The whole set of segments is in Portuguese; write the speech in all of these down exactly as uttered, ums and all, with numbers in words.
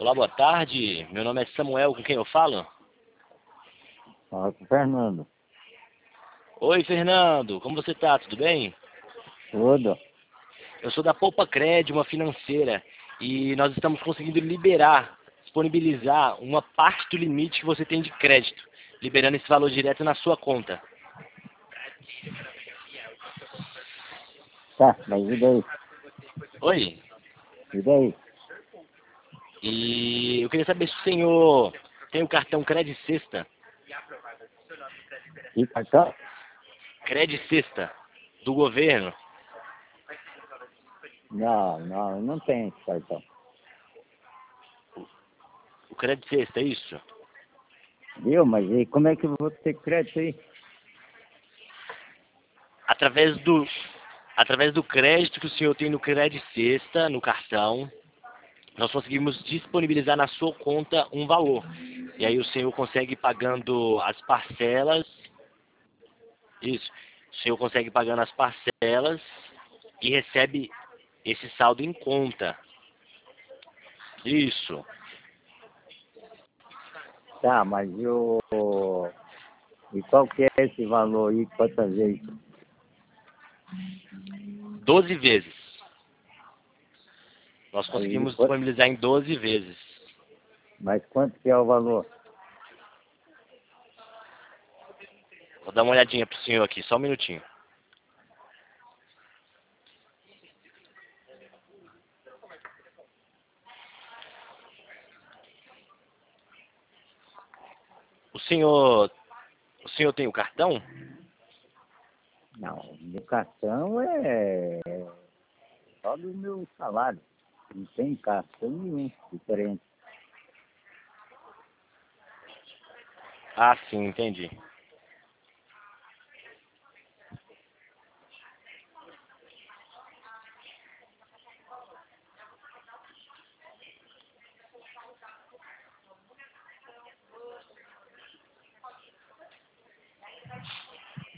Olá, boa tarde. Meu nome é Samuel, com quem eu falo? Fala com o Fernando. Oi, Fernando. Como você tá? Tudo bem? Tudo. Eu sou da Poupa Cred, uma financeira, e nós estamos conseguindo liberar, disponibilizar uma parte do limite que você tem de crédito, liberando esse valor direto na sua conta. Tá, mas e daí? Oi? E daí? E eu queria saber se o senhor tem o cartão Cred Sexta. E cartão? Cred Sexta, do governo. Não, não, não tem esse cartão. O Cred Sexta, é isso? Viu? Mas e como é que eu vou ter crédito aí? Através do, através do crédito que o senhor tem no Cred Sexta, no cartão, nós conseguimos disponibilizar na sua conta um valor. E aí o senhor consegue ir pagando as parcelas. Isso. O senhor consegue ir pagando as parcelas e recebe esse saldo em conta. Isso. Tá, mas e o... E qual que é esse valor aí, quantas vezes? doze vezes. Nós Aí, conseguimos quanto... disponibilizar em doze vezes. Mas quanto que é o valor? Vou dar uma olhadinha pro senhor aqui, só um minutinho. O senhor, o senhor tem o cartão? Não, meu cartão é só do meu salário. Não tem cartão nenhum diferente. Ah, sim, entendi.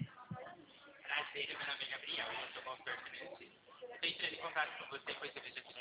Prazer, meu nome é Gabriel, eu sou consultor financeiro. Estou entrando em contato com você, pois eu vejo aqui